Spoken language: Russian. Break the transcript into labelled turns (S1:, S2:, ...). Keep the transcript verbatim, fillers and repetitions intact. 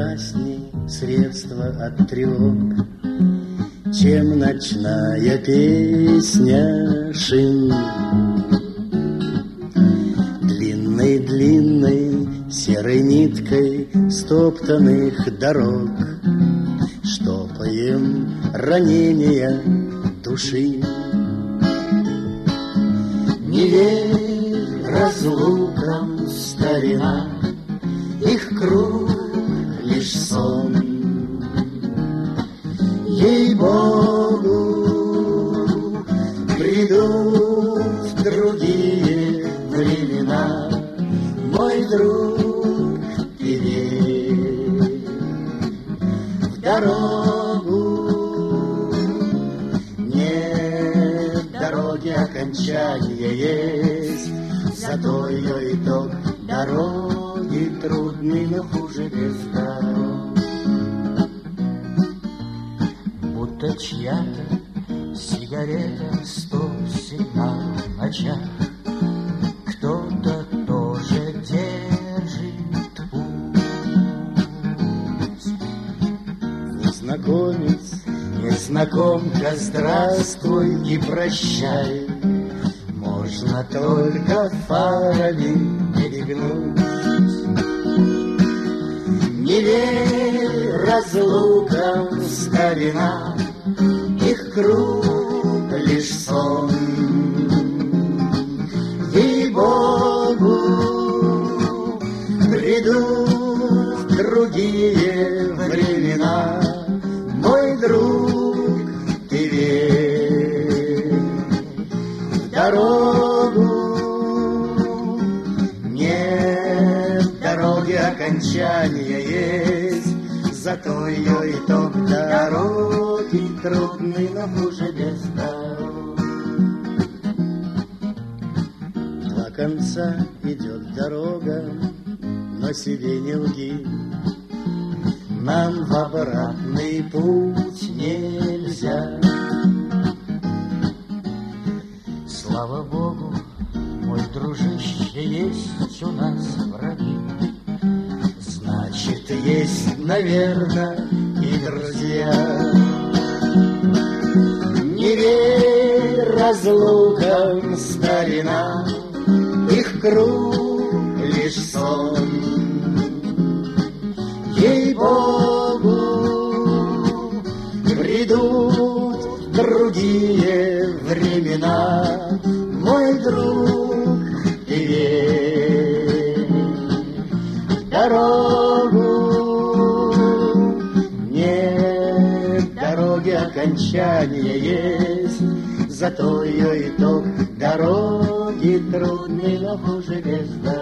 S1: прекрасней средства от тревог, чем ночная песня шин. Длинной-длинной серой ниткой стоптанных дорог штопаем ранения души. Не верь разлукам, старина, их круг лишь сон. Ей-богу, придут другие времена, мой друг, ты верь в дорогу. Нет дороги окончания есть, зато ее итог. Дороги трудны, но хуже без дорог. Будто чья-то сигарета, стоп-сигнал в ночах. Кто-то тоже держит путь. Незнакомец, незнакомка, здравствуй и прощай. Можно только фарами перегнуть. Не верь разлукам, старина, их круг лишь сон. Ей-богу, придут другие времена, мой друг, ты верь в дорогу. Нет дороги окончания есть, зато ее итог. Дороги трудны, но хуже без дорог. Два конца идет дорога, но себе не лги. Нам в обратный путь нельзя. Слава Богу, мой дружище, есть у нас враги. Значит, есть, наверное, и друзья. Не верь разлукам, старина, их круг лишь сон. Ей-богу, придут другие времена, мой друг, ты верь в дорогу. Нет дороги окончания есть, зато ее итог. Дороги трудны, но хуже без дороги.